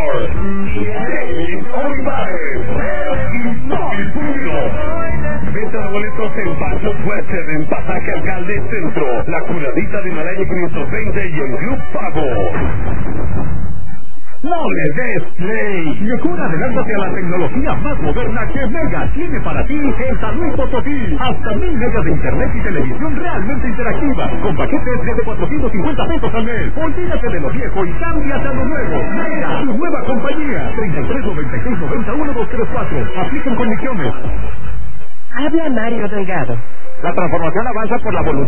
Junior. David Olivares. Y Bobby Pulido. Venta de boletos en Paso Western, en Pasaje Alcalde Centro, La Curadita de Himalaya 520 y en Club Pago. No le des play. Mejor adelántate a la tecnología más moderna que Mega tiene para ti en San Luis Potosí. Hasta 1000 megas de internet y televisión realmente interactiva, con paquetes desde 450 pesos al mes. Olvídate de lo viejo y cámbiate a lo nuevo. Mega, tu nueva compañía. 33 96 90 1234. Aplican condiciones. Habla Mario Delgado. La transformación avanza por la voluntad